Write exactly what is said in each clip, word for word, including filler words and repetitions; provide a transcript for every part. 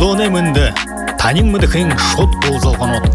углоне мэнде танин мыдыхын шот болзалған от.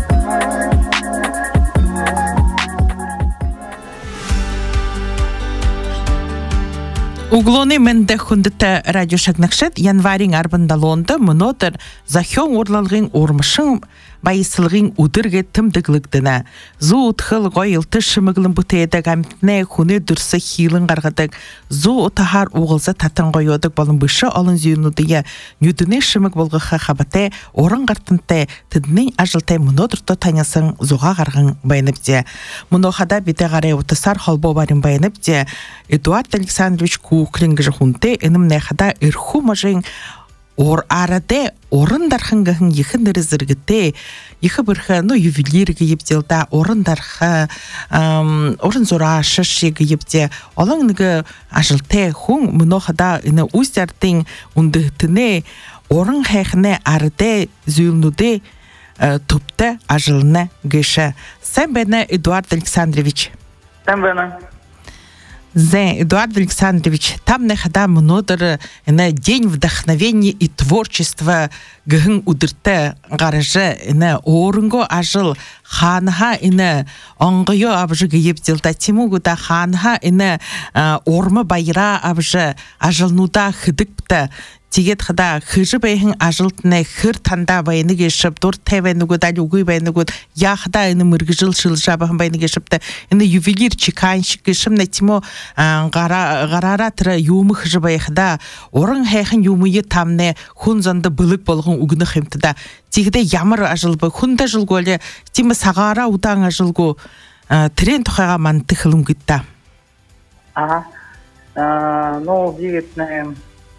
Углоне мэнде хундыта радио шагнакшет январин арбандалонда мнотер захён урлалгын урмышын байсылгын удырге тымдыглыгдына. Зу утхыл гойылты шымыглын бутейда гамтне хуне дурсы хилын гаргадык. Зу утахар уғылза татын гойодык балын бышы алын зүйінудыя нүдіне шымыг болғыға хабате орын гартынте тыднын ажылтай мнотырто танясын зуға гаргын байыныпде. Мнохада бите гарай утысар холбо барин байыныпде. Эдуард Александрович Куклингжы хунте энім нәхада ирху мажын Ор араде орындархыңғын ехін дәрізіргіте, ехі бірхі ювелиргі епделда, орындархы, орын зора шышығы епде, олыңығы ажылте хуң мұнохада үні ұздардың ұндықтыне орын қайқыне араде зүйілнуде тұпты ажылыны гөші. Сән бәні, Эдуард Александрович? Сән бәні. Зэ, Эдуард Александрович, там нахада мнодыр на день вдохновения и творчества гын удырты гаражы на орынго ажыл ханха ина оңгыё абжыгы епделда тимугуда ханха ина ормы байра абжы ажылнуда хыдыкпты тигет хада хыжы бэйхин ажылтны хыр танда байыны кешіп, дур тәвәнігуд, алюгуй байынығуд, яхда ины мыргыжыл шылжабығын байыны кешіпті, ины ювелир чеканшық кешім, нәтимо ғарара тұры юмы хыжы байықда, орын хайхын юмыйы тамны хунзанды былық болғын угыны хемтіда, тигеде ямыр ажылбы, хунда жылгу әлі, тимі сағара удаң ажылгу, трен тұқаға манты қылым күтті. Ага, ну, дегетіне,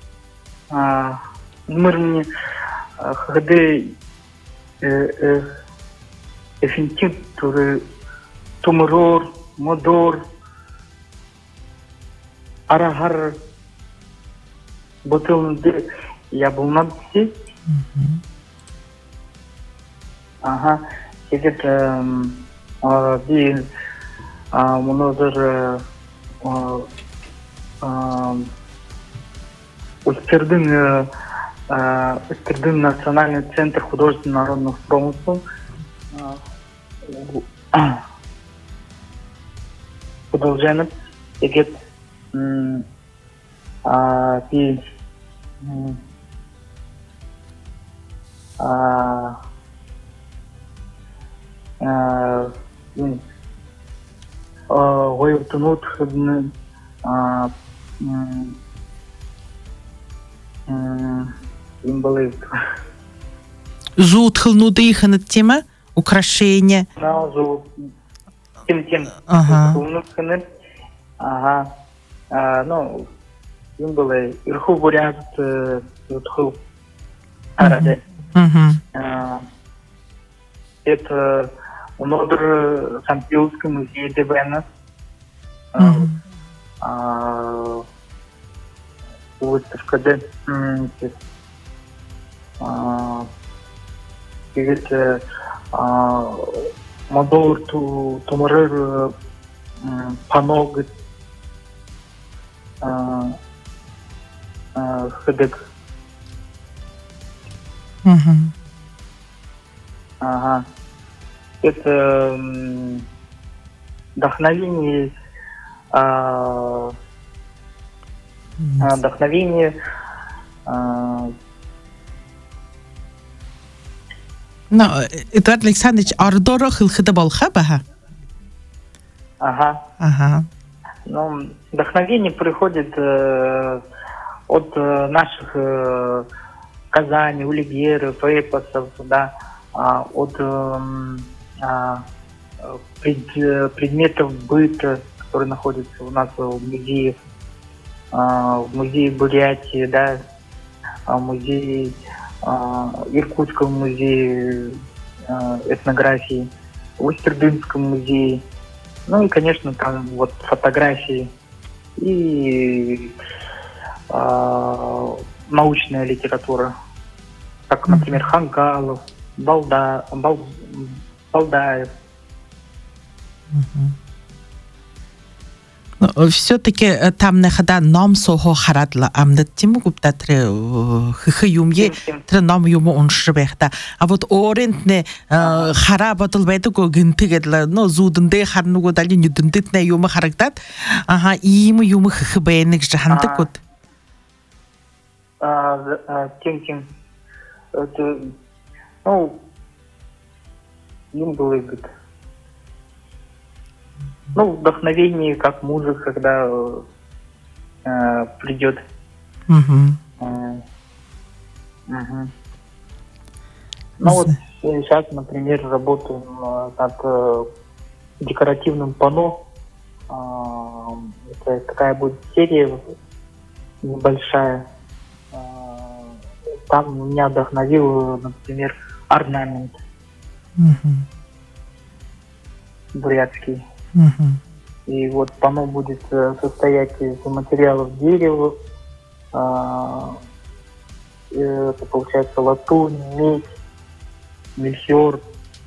мырны хады эффектив туры тумурор модор арахар бутылды я был на бси ага сидит би модор Устердын, Устердын национальный центр художественных народных промыслов. Продолжаем. Егет пи Гоевтунут Зу утхылнуды иханы тема? Украшения? Да, зу. Тем-тем. Ага. Ага. Ну, им было ирху бурят утхыл. Араде. Это унодр Сампилский музей ДБНС. Выставка где модор тумарыр паног ходек. Ага. Это вдохновение вдохновение Ну, Эдуард Александрович, ардоро хылхыда болха баха? Ага. Ага. Ну, вдохновение приходит э, от э, наших э, Казани, Улигеров, эпосов, да, а, от э, э, пред, предметов быта, которые находятся у нас в музее. В музее Бурятии, да, в музее Иркутском музее этнографии, в Устердынском музее, ну и, конечно, там вот фотографии и э, научная литература, как, например, Хангалов, Балда, Бал, Балдаев. Все-таки там не хада нам сого харадла амнат тиму гупта тре хы юмье тре нам юму оншрбехта. А вот орентне хара батыл байды го гинтигедла но зудынде харнуго дали нюдындытне юму харагдат. Ага иму юму хы бейник жаханты кут. Тим-тим. Ну, им было good. Ну, вдохновение, как музыка, когда э, придет. Uh-huh. Э, uh-huh. Ну, вот сейчас, например, работаем над э, декоративным панно. Э, это такая будет серия небольшая. Э, там меня вдохновил, например, орнамент. Uh-huh. Бурятский. Uh-huh. И вот панно будет состоять из материалов дерева, а, это получается латунь, медь, мельхиор.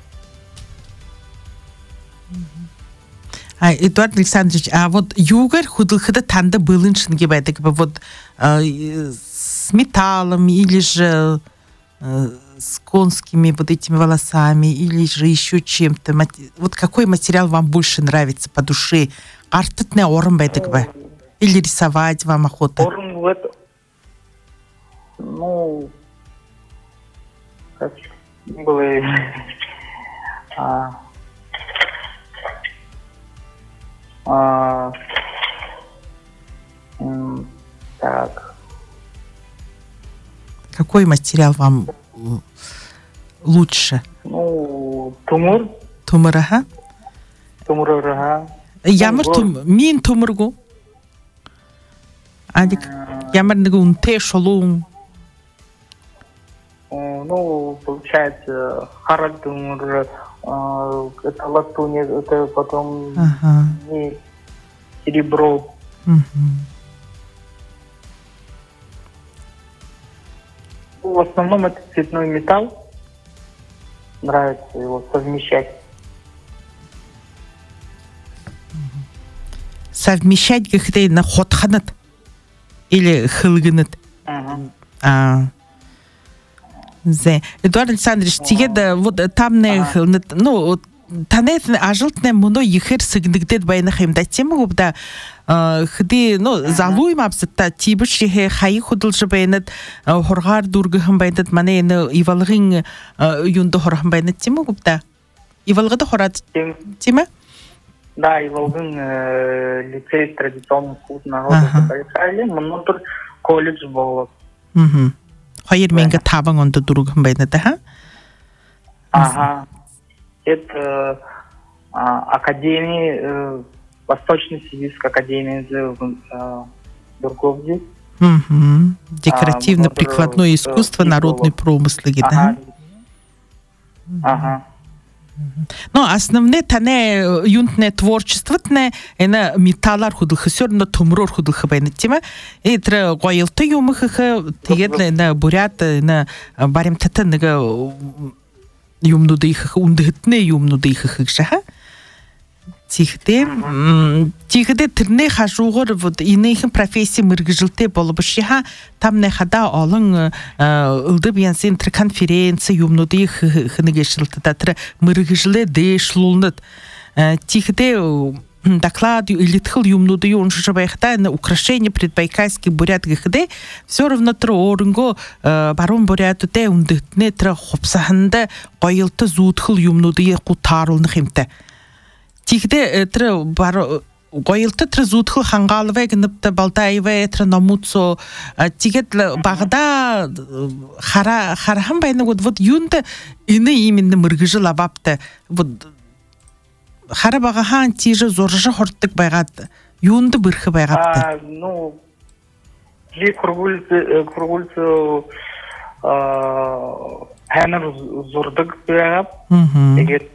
А, Эдуард Александрович, а вот югар худылхыда танда былын шинге байды, как бы вот э, с металлом или же э, с конскими вот этими волосами или же еще чем-то. Вот какой материал вам больше нравится по душе? Артытне орын байды, как бы? Или рисовать вам охота? Орын в это... Ну... Как было... а... А... М- так... Какой материал вам лучше? Ну, тумур. Тумур, ага. Тумур, ага. Ямар тум, мин тумургу. Адик, ямар нигу унте шолун. Ну, получается, харак тумур, это латунь, это потом Ага. серебро. Угу. В основном это цветной металл. Нравится его совмещать. Совмещать как-то на хотханат или хылгынат. Ага. А. Зе. Эдуард Александрович, тебе да вот там не, ну, танет ажылтне муно ихер сыгнигдет байнахим да тему да хди ну залуйм абста тибиш хай худылжы байнат хоргар дургыхым байнат мане ивалгын юнда хоргым байнат тему да ивалгыда хорат тема. Да, ивалгын лицей традиционный вкус народа Байкалье, много колледж было. Угу. Хайр менга табан онда дургыхым байнат да. Ага. Это а, академия, э, Восточно-Сибирская академия э, Дурговди. Угу. Декоративно-прикладное а, искусство, вот, народный промысл, ага. да? Ага. Ну, основне тане юнтне творчество тне ена металлар худылхысер, но тумрор худылхыбайны тема. Это гойылты юмыхыхы, тегедле на бурят, на барим татыныга юмнуды ихых, ундыхтне юмнуды ихых жаха. Тихде, тихде тирне хажугор вот инейхин профессия мыргыжилте болбышиха, там не хада алын ылды бьянсен тир конференция юмнуды ихых нигешилты да тир мыргыжиле дешлулнат. Тихде доклад или тхыл юмнуды уншжабайхта на украшение предбайкальский бурят гихде все равно тро орынго барон буряту те ундыхтне тир хопсаханда гойылты зудхыл юмнуды кутарылны химте. Тихде тре бар гойылты тре зудхыл хангалве гнипте балтаеве тре намуцо тигет багда хара хархан байна вот вот юнда ины именно мыргыжы лабапты вот хара бага хан тиже зоржы хорттык байгат юнда бырхы байгапты. А ну ли кургульцы кургульцы а ханер зордык байгап. Тигет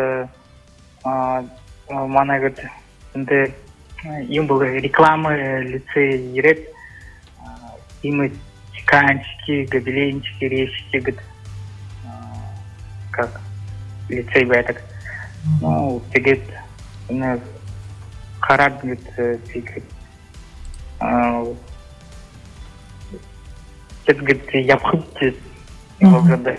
а мана говорит, это им было рекламы лицей ерет, им чеканчики, гобеленчики, резчики, говорит, как лицей байтак. Ну, тегет, қарадмет секрет. Кетгет япхытте волгада.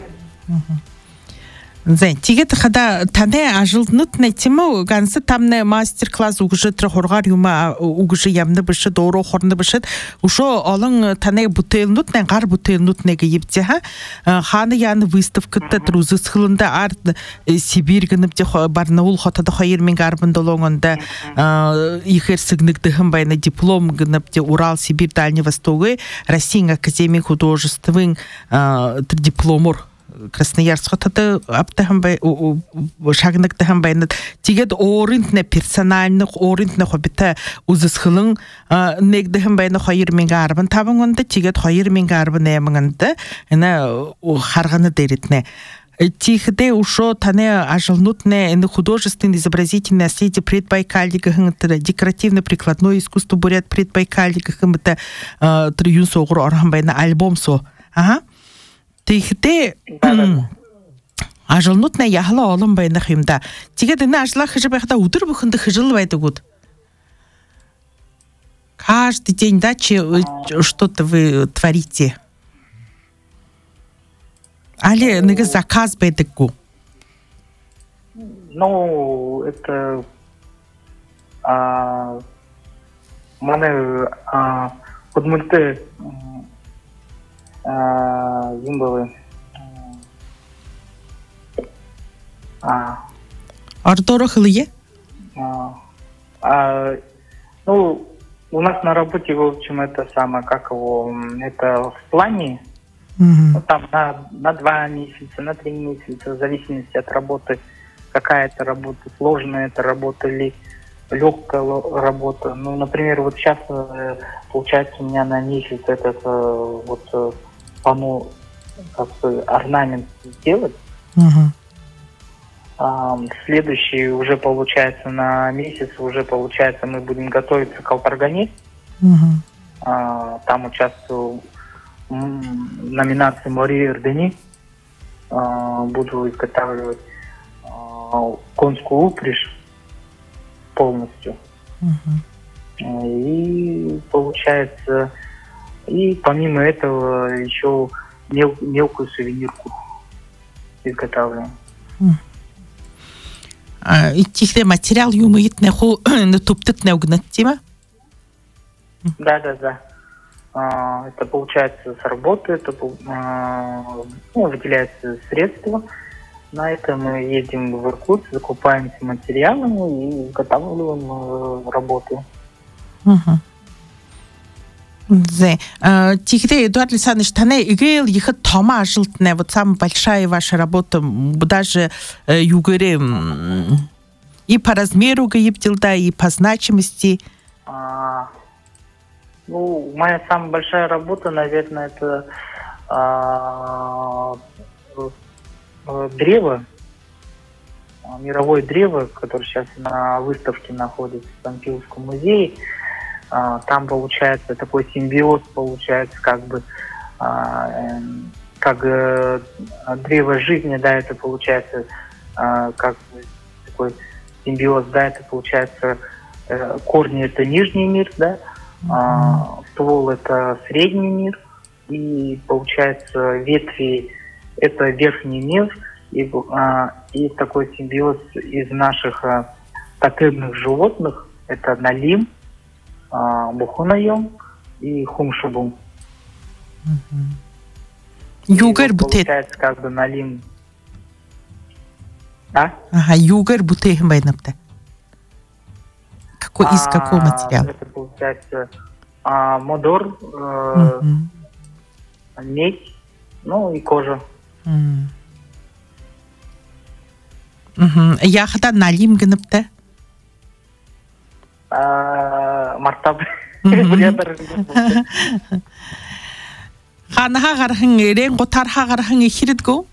Зэ тигет хада тане ажылнут не тимо гансы тамне мастер-класс угжы трохоргар юма угжы ямны бышы доро хорны бышыт ушо алың тане бутелнут не гар бутелнут не гибте ха ханы яны выставката трузы схылында арт Сибирь гынып барнаул хотада хайыр мен гарбын долоңында ихер сыгныкты хымбайна диплом гынып те Урал Сибирь Дальний Востогы Россия академия художествын дипломор Красноярск хотады аптахамбай шагнактахамбайны тигет орынтне персональных орынтне хобита узысхылың негдахамбайны хайыр мен гарбын табыңында тигет хайыр мен гарбын эмыңында ана харганы деритне тихде ушо тане ажылнутне ины художественное изобразительное наследие предбайкальника хыңтыры декоративно-прикладное искусство бурят предбайкальника хымыта трюн соғыр орхамбайны альбом со ага тихде ажылнутне яхла олым байны хымда тигет ины ажла хыжы байхда удыр бухынды хыжыл байды гуд каждый день дачи что-то вы творите. Али неге заказ бедеку. Ну, это а мане а подмульте а зимбовы а Артуро хлые? А ну у нас на работе, в общем, это самое, как его, это в плане. Mm-hmm. Ну, там на, на два месяца, на три месяца, в зависимости от работы, какая это работа, сложная это работа или легкая работа. Ну, например, вот сейчас получается у меня на месяц этот вот панно, как бы орнамент сделать. Mm-hmm. А, следующий уже получается на месяц, уже получается мы будем готовиться к алтаргане. Mm-hmm. А, там участвую номинации Марии Эрдени, буду изготавливать конскую упряжь полностью. Uh-huh. И получается, и помимо этого еще мел, мелкую сувенирку изготавливаем. И тихле материал юмоит неху на туптык не угнать тема? Да, да, да. Uh, это получается с работы, это uh, ну, выделяются средства. На это мы едем в Иркутск, закупаемся материалами и изготавливаем uh, работу. Угу. Зе. Тихде Эдуард Александрович, тане игел ехать тома ажилтне, вот самая большая ваша работа, даже югоре и по размеру гаиптилда, и по значимости. Uh, Ну, моя самая большая работа, наверное, это а, древо, мировое древо, которое сейчас на выставке находится в Панфиловском музее. А, там получается такой симбиоз, получается как бы а, э, как э, древо жизни, да, это получается а, как бы такой симбиоз, да, это получается э, корни это нижний мир, да. А, ствол это средний мир, и получается ветви это верхний мир, и, а, и такой симбиоз из наших а, тотемных животных это налим, а, бухунаем и хумшубум. Югар вот бутет. Получается как бы налим. А? Ага, югар бутет байнапта. Какой, из какого материала? Это получается а, модор, э, uh-huh. медь, ну и кожа. Uh-huh. Uh-huh. Я хата налим гынапта? Мартаб. Ханаха гархын эрен готарха гархын ихирит го?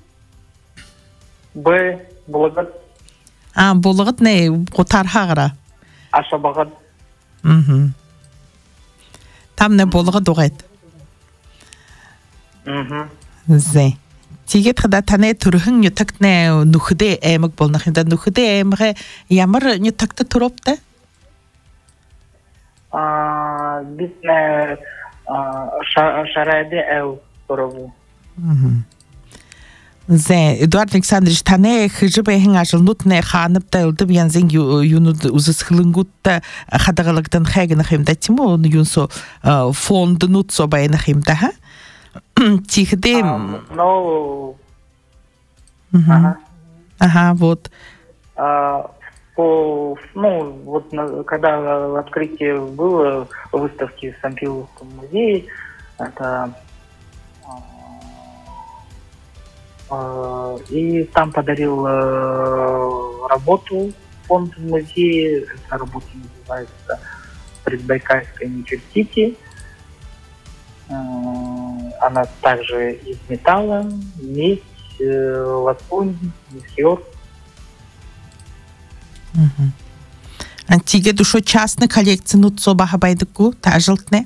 Б. Булгат. А, булгат не готарха гара. Ашабагат. Мгм. Там не булгат дугайт. Мгм. Зе. Тигет хада тане турхын нютакне нухде эмэг болнахында нухде эмгэ ямар нютакта туропта? Битне шарайды әу сорову. Зе, Эдуард Александрович, тане хижбэхэн ажылнутне ханып да ылдып янзен юнуд узысхылынгутта хадағалықтан хайгына хэмда тимо, он юнсо фонды нутсо байна хэмда, ха? Тихде... Ну... Ага, вот. По, ну, вот когда открытие было выставки в Сампиловском музее, это... И там подарил э, работу фонд музея. Эта работа называется «Предбайкальская Нефертити». Э, она также из металла, медь, э, латунь, мельхиор. Антиге душо частной коллекции нутсо бахабайдыку тажылтне?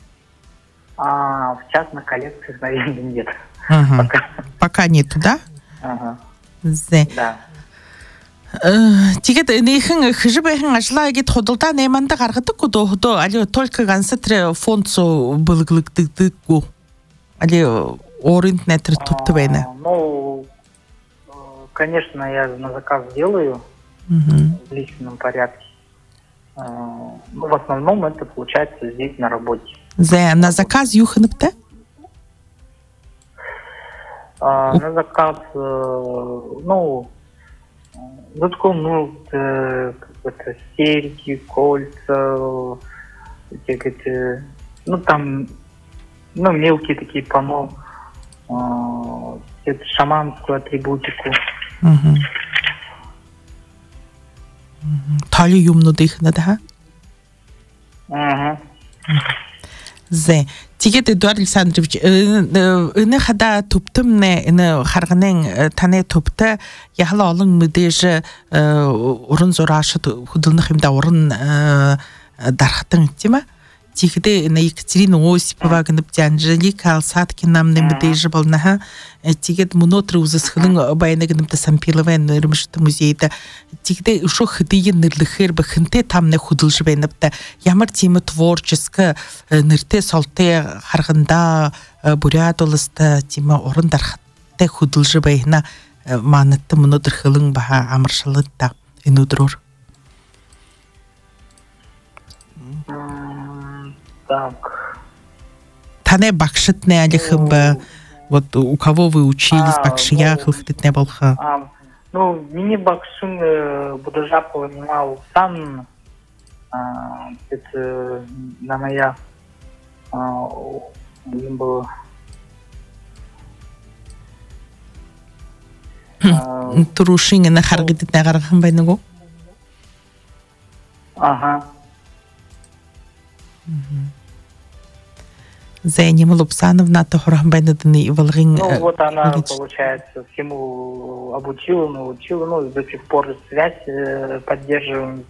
А в частных коллекциях, наверное, нет. Ага. Пока. Пока нету, да? Ага. Зе. Да. Тигет нейхэн хижбэхэн ажлааги тодолта нэманда гаргадаг гоо доо али только гансатре фондсо былглэгдэгдэггүй. Али оринт нэтэр тутты байна. Ну, конечно, я на заказ делаю угу. в личном порядке. Ну, в основном это получается здесь на работе. Зе, на заказ юханапта? А, на заказ, ну, заткнут, как-то серьги, кольца, эти, ну, там, ну, мелкие такие панно, это шаманскую атрибутику. Угу. Тали юмну дыхна, да? Ага. Зе. Тигет Эдуард Александрович, ыны хада туптымне, ыны харганен тане тупта, яхала олың мүдежі урын зорашыд худылнық имда урын дархтың, тема? Тигде на Екатерина Осипова гынып Анжелика Алсаткин намны мүдежі болнаха, тигет мұнотры узысхылың байны гынымда Сампиловен үрімішті музейді, тигде ұшо хыдыйын nøрліхер бахынте тамны худылжы байныпта, ямар темі творческі нырте солте харғында бурят олысты темі орын дархатты худылжы байына манытты мұнотр хылың баха амыршылытта инудрур. Так. Тане бакшитне алихым ба, вот у кого вы учились, а, бакшия ну, хылхтитне болха? А, ну, мини бакшин э, Будажапова немал сам, а, это на моя а, было. Турушинге на харгититне гарахым байныгу? Ага. Зайнима Лупсановна Тохурам Байнадани Валрин. Ну вот она, получается, всему обучила, научила, ну до сих пор связь э, поддерживаем.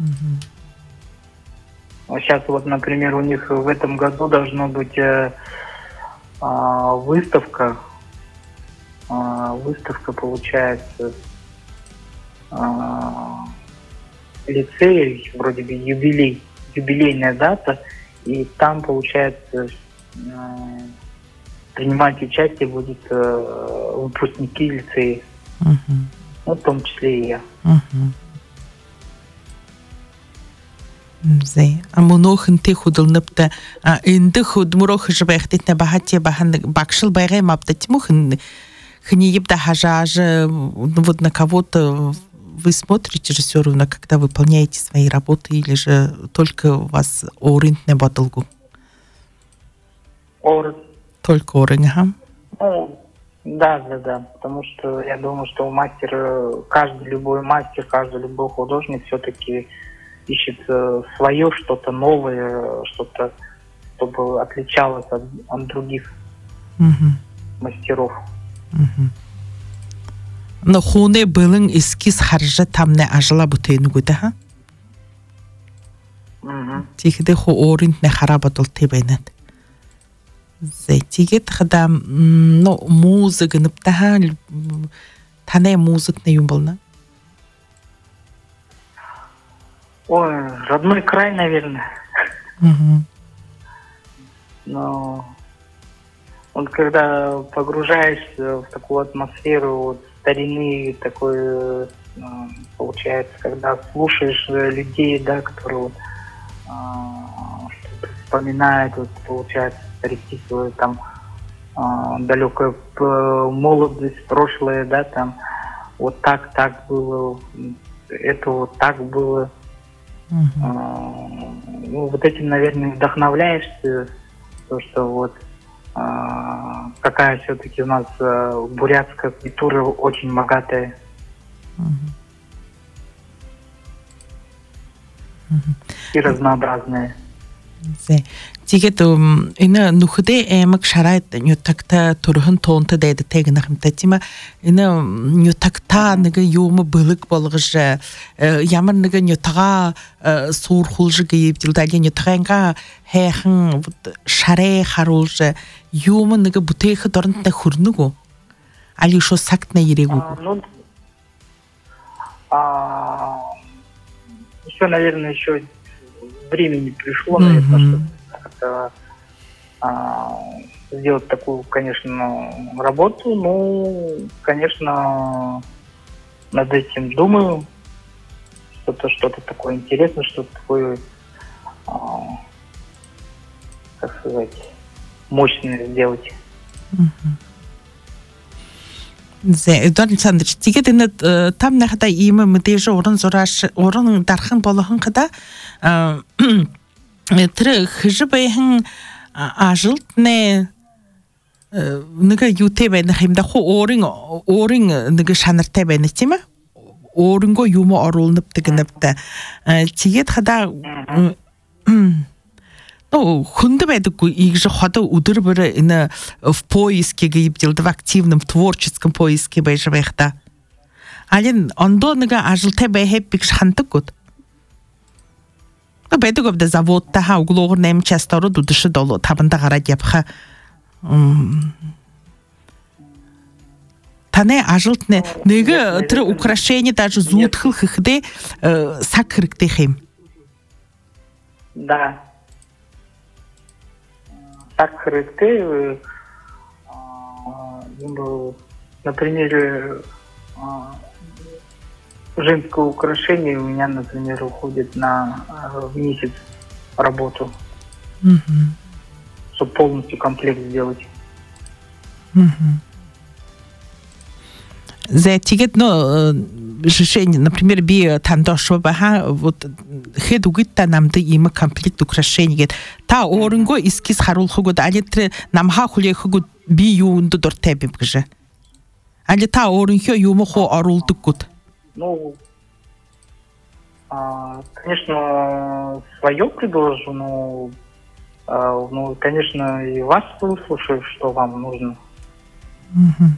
Угу. Сейчас вот, например, у них в этом году должно быть э, э, выставка. Э, выставка, получается, э, лицей, вроде бы юбилей, юбилейная дата, и там, получается, принимать участие будут э, выпускники лицея, uh-huh. ну, в том числе и я. Uh-huh. Зай, а монохын ты худал напта, а инды худ мурох жбехтит на бахате бахан бакшил байгай мапта тимухан хни ебда хажаж, вот на кого-то вы смотрите же все равно, когда выполняете свои работы, или же только у вас оринт не баталгу? Оринт. Только оринт, ага. Ну, да, да, да. Потому что я думаю, что мастер, каждый любой мастер, каждый любой художник все-таки ищет свое, что-то новое, что-то, чтобы отличалось от, от других uh-huh. мастеров. Uh-huh. Но хуне былың эскиз харжа тамне ажла бутейну гуда, ха? Угу. Тихде ху оринт не харабатол тебейнет. Зэ тигет хада, ну, музыка ныптаха, тане музык не юмболна? Ой, родной край, наверное. Мгм. Но вот когда погружаешься в такую атмосферу вот, старины, такой, э, получается, когда слушаешь э, людей, да, которые вот, а, что-то вспоминают, вот, получается, переписывают там а, далекая п- молодость, прошлое, да, там вот так, так было, это вот так было. Мгм. А, ну, вот этим, наверное, вдохновляешься, то, что вот а, какая все-таки у нас а, бурятская культура очень богатая. Мгм. И разнообразная. Зе. Тэгээд энэ нүхдэ эмэг шарайд нютагта турхан тонта дэд тэгнэх юмтай тийм ээ. Энэ нютагта нэг юм бэлэг болгож ямар нэг нютага суурхулж гэвэл дали нютаганга хайхан шарай харуулж юм нэг бүтээхэд оронд хүрнэг үү? Али шо сакт на ирээгүй. А, ну, а, еще, наверное, еще времени пришло, наверное, Мгм. чтобы как-то, а, сделать такую, конечно, работу. Ну, конечно, над этим думаю. Что-то, что-то такое интересное, что-то такое, а, как сказать, мощное сделать. Зе эдон сандч тэгээд энэ там нахта ийм мэдээж уран зураач уран дархан болгон хада тэр хжбэхэн ажилт нэ нэг юутэй байна хэмдэ хуу өөрийн өөрийн нэг шанартай байна тийм ээ өөрөнгөө юм оруулнап тэгнэвтэй тэгээд хада Ну, хүнд байдаггүй их же хода өдөр бүр энэ в поиске гибдил в активном творческом поиске байж байх та. Алин ондоо нэг ажилтай байхад бигш хандаггүй. Та байдаг обда заводта ха углуур нэм частороо дүдэш долоо таванда гараад явха. Таны ажилт нэг тэр украшение даже зүүтгэл хэхдээ сак хэрэгтэй хэм. Да. Так характеры, на примере женского украшения у меня, например, уходит на в месяц работу, Мгм. чтобы полностью комплект сделать. Мгм. За тигет но решение, например, би тандошо баха вот хэд үгитта намд ийм комплект украшение гэд та өөрөнгөө эскиз харуулхагууд али тэр намха хүлээхгүүд би юунд дуртай бим гэж. Али та өөрийнхөө юм хоо оруулдаггүйд. Ну, а, конечно, свое предложу, но, а, ну, конечно, и вас выслушаю, что вам нужно. Мгм.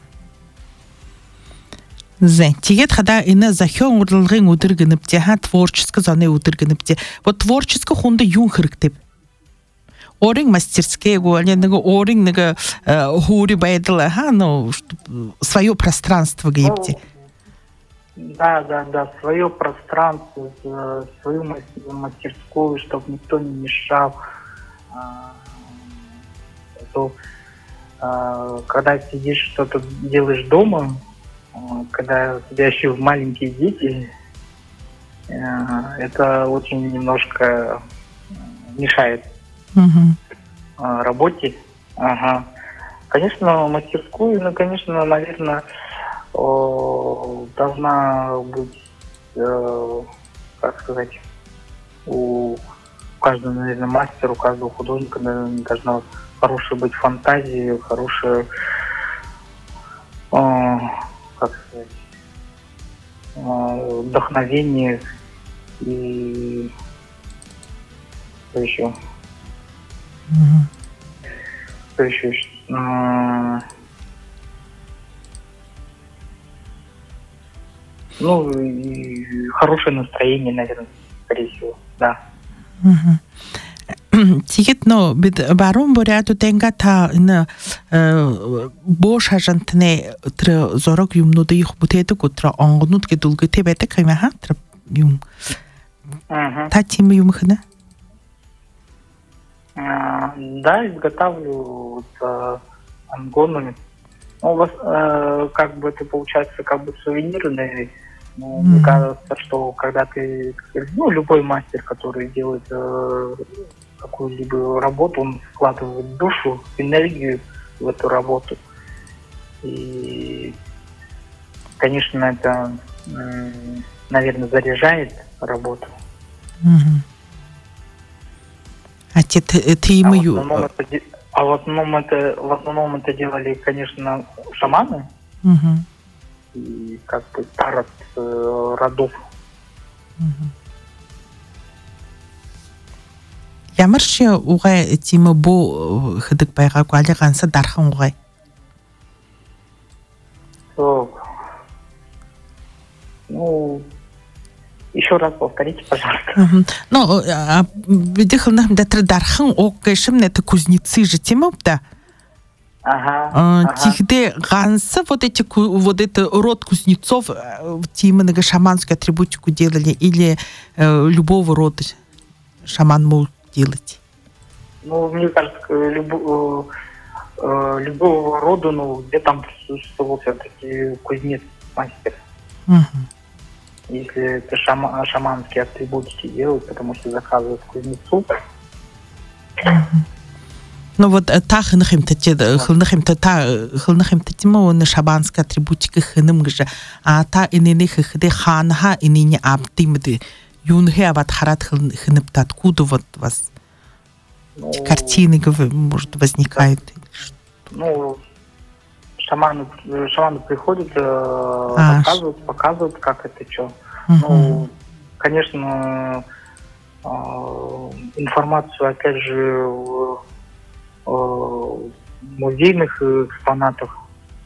Зэ тэгээд хада энэ захион урлагын өдөр гэнэвтэ ха творческий зоны өдөр гэнэвтэ. Вот творческий хүнд юу хэрэгтэй? Орин мастерские голи нэг орин нэг хури байдал ха ну свое пространство гибти. Да, да, да, свое пространство, свою мастерскую, чтобы никто не мешал. А, то, а, когда сидишь, что-то делаешь дома, когда у тебя еще маленькие дети, это очень немножко мешает Мгм. работе. Ага. Конечно, мастерскую, ну, конечно, наверное, должна быть, как сказать, у каждого, наверное, мастера, у каждого художника, наверное, должна хорошая быть фантазия, хорошая, как сказать, вдохновение и что еще? Мгм. Что еще? Ну, и хорошее настроение, наверное, скорее всего, да. Мгм. Тэгээд но бид баруун буряд тэнга та энэ бош хажантны тэр зорог юмнуудыг их бүтээдэг өтра онгонууд гэдэг үлгэтэй байдаг юм аа тэр юм Ага. та тийм юм хэнэ А, да, изготавливаю вот, ангоны. Ну, у вас, э, как бы это получается как бы сувенирный. Ну, mm-hmm. Мне кажется, что когда ты, ну, любой мастер, который делает э, какую-либо работу, он вкладывает душу, энергию в эту работу. И, конечно, это, э, наверное, заряжает работу. Mm-hmm. А ты, ты, ты а, мою... в основном это, а в основном это, в основном это делали, конечно, шаманы. Mm-hmm. И как бы старост э, родов. Ямарши угай тима бо хыдык байга квалиганса дархан угай. Ну, еще раз повторите, пожалуйста. Uh-huh. Ну, а видишь, на датре дархан окэшим это кузнецы же тема, да? Ага. Тихде ганса вот эти вот это род кузнецов именно шаманскую атрибутику делали или э, любого рода шаман мог делать? Ну, мне кажется, любо, э, любого рода, ну, где там присутствовал все-таки кузнец, мастер. Uh-huh. Если это шама, шаманские атрибутики делают, потому что заказывают кузнецу. Uh-huh. Ну вот та хынахимта те хынахимта та хынахимта тимо на шабанская атрибутика хыным гже а та инене хыхде ханха инене аптимды юнге ават харат хынапта откуда вот вас ну, картины может возникают? Ну шаманы шаманы приходят, а, показывают, показывают, как это что. Угу. Ну конечно информацию опять же музейных экспонатах,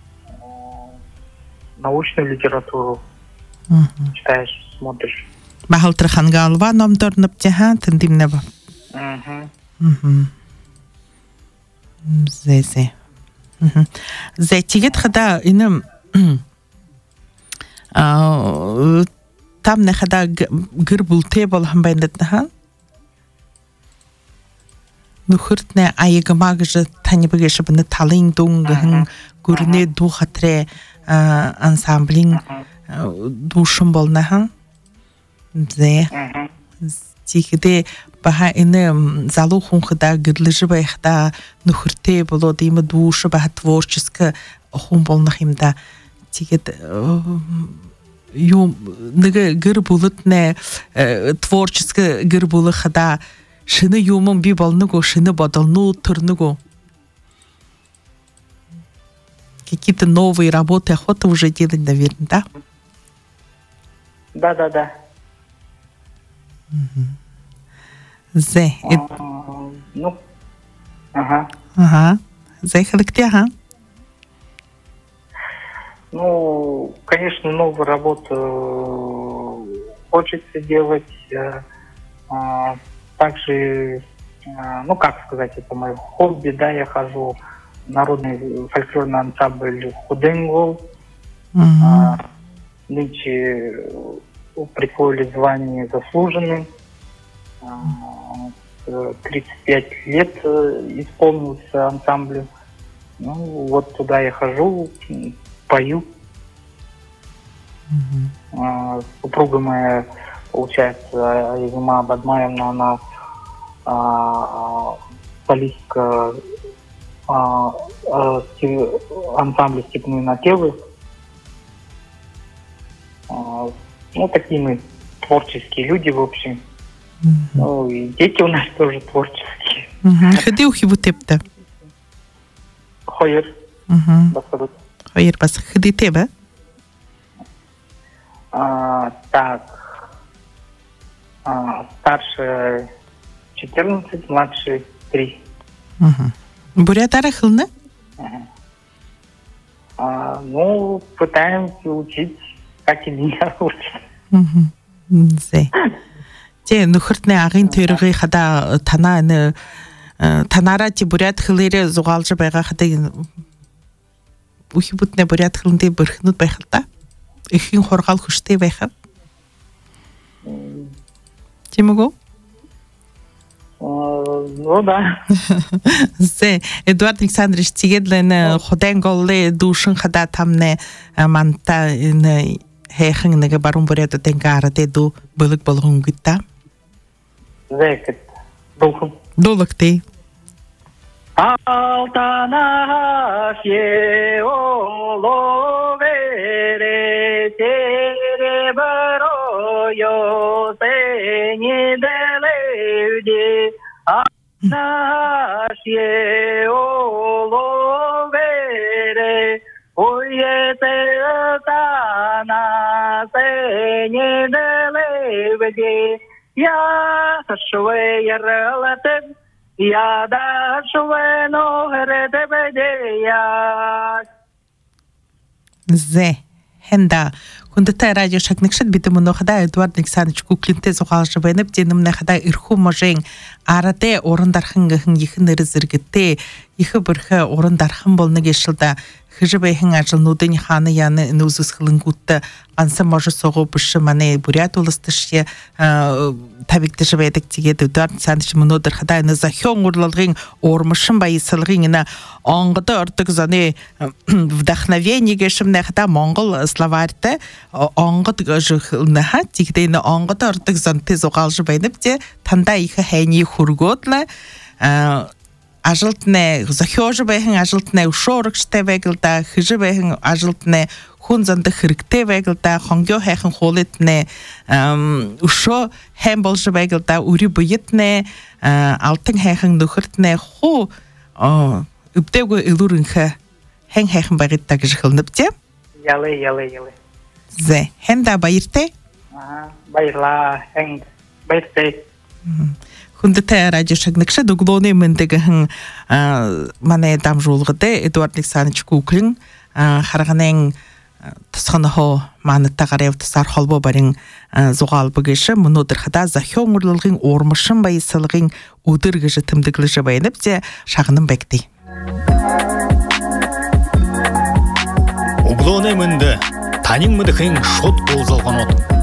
научную литературу uh-huh. читаешь, смотришь. Бахалтрахан галва нам торнапчаха тендимнеба. Угу. Угу. Зэзэ. Угу. Зэтигет хада инем а там не хада гырбулте болхан байнатнахан. Нухыртне аягамаг же танибаге шабны талин дунгын гүрне ду хатре ансамблин душым болнахан зе тихде баха ине залу хунхда гырлыжы байхда нухырте болоды има душа баха творческа хун болнахимда тихд юм нэгэ гыр булытне творческа гыр булыхда шины юмом би болнуго, шины бодолну турнуго. Какие-то новые работы охота уже делать, наверное, да? Да, да, да. Зе. Ну, ага. Ага. Зе халакти, ага. Ну, конечно, новую работу хочется делать. Также, ну как сказать, это мое хобби, да, я хожу в народный фольклорный ансамбль Худенгол. Uh-huh. А, нынче присвоили звание заслуженный. А, тридцать пять лет исполнился ансамблю. Ну, вот туда я хожу, пою. Uh-huh. А, супруга моя, получается, Айзума Бадмаевна, она а, солистка а, а, ансамбля «Степные напевы». А, ну, такие мы творческие люди, в общем. Mm-hmm. Ну, и дети у нас тоже творческие. Ходи ухи бутепта. Хойер. Хойер, бас ходи тебе? Так. А, старше четырнадцать, младше три. Угу. Бурят арахылны? Угу. А, ну, пытаемся учить, как и меня учат. Угу. Зе. Те, ну, хыртны ағын түйріғи қада тана, танара те бурят хылыре зуғалжы байға қада ухи бұтны бурят хылынды бірхінут байқылда? Ихин хорғал күште байқыл? Темі го? Ну да. Зе Эдуард Александрович тигедлен ходен голле душин хада тамне манта ин хехин неге барун бурята тенгара деду былык болгон гитта. Зекет. Духом. Дулыкты. Алтана феоловере теребароё сенеделевди алтана феоловере оететана сенеделевди я швейерлатен я да швено редебедея. Зе хенда кундата радио шагнакшат битэмүнө хада Эдуард Александрович Куклинте зохалж бэнэп дэнэмнэ хада ирху можен арате орындархан гэхэн ихнэр зэрэгтэй их бэрхэ орындархан болно гэшэлда хижбэхэн ажлнуудын ханы яны нүзэсхлэнгүүтэ ансан може сого биш мане бурят улстышья табигдэж байдаг тэгээд Эдуард Александрович мөнөдөр хада энэ захион урлалгын ормошин баясалгын энэ онгод ордог заны вдохновение гэшмнэ хада монгол словарьтай онгод гэшнэ тэгээд энэ онгод ордог зантай зугаалж байна бте танда их хайны хүргөөдлэ ажилтны захиож байхын ажилтны ушуурагчтай байгалда хижи байхын ажилтны хүн зандах хэрэгтэй байгалда хонгё хайхан хуулитны ушоо хайм болж байгалда үри буятны алтан хайхан нөхөртны хуу өвдөөгөө илүүрэнхэ хэн хайхан байгадта гэж хэлнэвчээ. Яле яле яле. Зе хэнда баяртай. Аа баярлаа хэн баяртай. Хүндэтэй радио шагнагшад өглөөний мэндэгэн манай дамжуулгатай Эдуард Александрович Куклин харганын тусганахоо манатагаар явтасаар холбоо барин зугаал бүгэш мөнөдөр хада захион урлалгын уурмашин баясалгын өдөр гэж тэмдэглэж байна бзе шагнан бэгтэй. Өглөөний мэнд танин мэдхэн шууд уулзалганууд